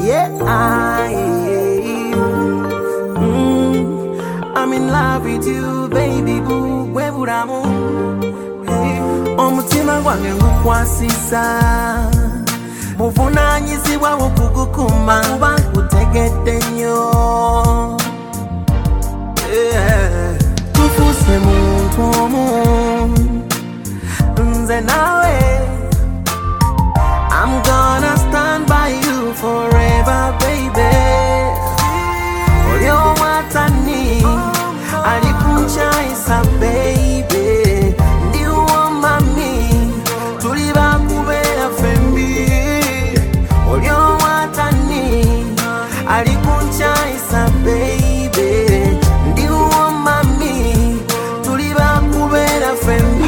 Yeah, I'm in love with you, baby boo. Weburamu, hey. Omutima gwange ngukwasisa, buvunanyizibwa okugukuma kuba nkutegedde nnyo. Tufuuse muntu omu, nze nawe. I'm gonna stand by you forever, baby. Olyo watani alikunchaisa, baby. Ndiwo mami tuliba kubera fembi. Olyo watani alikunchaisa, baby. Ndiwo mami tuliba kubera fembi.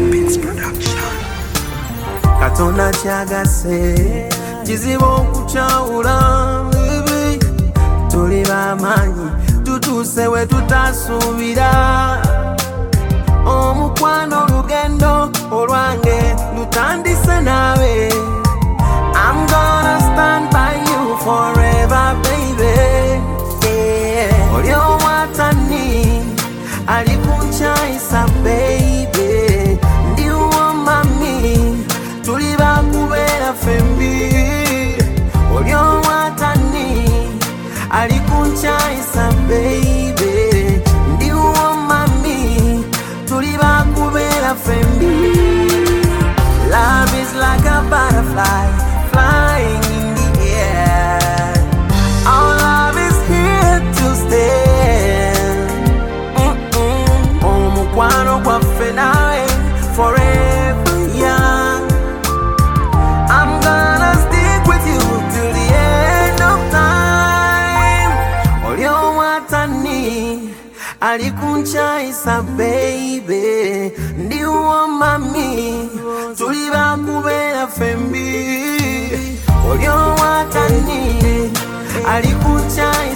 Katonda kyagase kizibu okukyawula, tuli bamanyi tutuuse we tutasuubira. Omukwano olugendo olwange lutandise naawe. I'm gonna stand by you forever, baby. Yeah. Olyo watani alikunchaisa, baby. Ndiwo mami tuliba kubera fembi. Olyo watani alikunchaisa, baby. Ndiwo mami tuliba kubera fembi. Love is like a butterfly flying in the air. Our love is here to stay. Omukwano gwaffe nawe forever young. I'm gonna stick with you till the end of time. Olyo watani alikunchaisa, baby. Ndiwo mami tuliba kubera fembi. Olyo watani alikunchaisa.